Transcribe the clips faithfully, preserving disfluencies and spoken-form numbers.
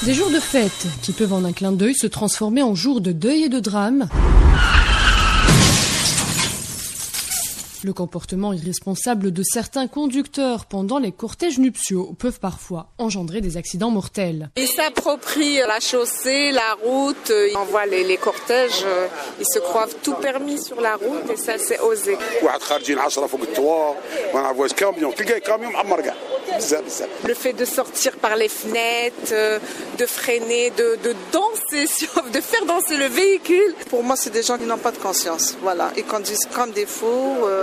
Des jours de fête qui peuvent en un clin d'œil se transformer en jours de deuil et de drame. Le comportement irresponsable de certains conducteurs pendant les cortèges nuptiaux peuvent parfois engendrer des accidents mortels. Ils s'approprient la chaussée, la route, ils envoient les, les cortèges, ils se croient tout permis sur la route et ça c'est osé. Le fait de sortir par les fenêtres, de freiner, de, de danser, de faire danser le véhicule. Pour moi, c'est des gens qui n'ont pas de conscience. Voilà, ils conduisent comme des fous. Euh...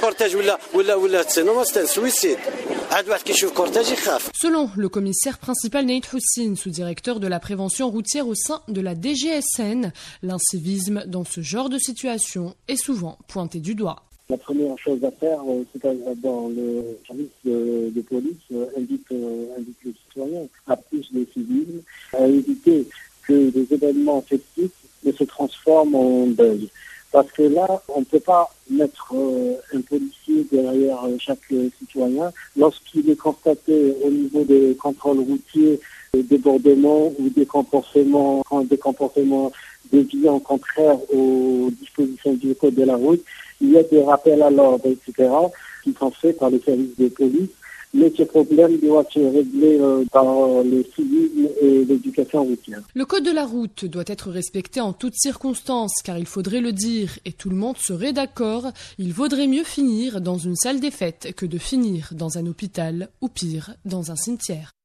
Selon le commissaire principal Naïd Houssine, sous-directeur de la prévention routière au sein de la D G S N, l'incivisme dans ce genre de situation est souvent pointé du doigt. La première chose à faire, c'est dans le service de, de police, invite, invite les citoyens à plus de civisme, à éviter que les événements festifs ne se transforment en deuil. Parce que là, on ne peut pas mettre euh, un policier derrière euh, chaque euh, citoyen. Lorsqu'il est constaté au niveau des contrôles routiers des débordements ou des comportements, des comportements déviants contraires aux dispositions du code de la route, il y a des rappels à l'ordre, et cetera, qui sont faits par les services de police. Mais ce problème doit se régler euh, par le civisme et l'éducation routière. Le code de la route doit être respecté en toutes circonstances, car il faudrait le dire, et tout le monde serait d'accord, il vaudrait mieux finir dans une salle des fêtes que de finir dans un hôpital, ou pire, dans un cimetière.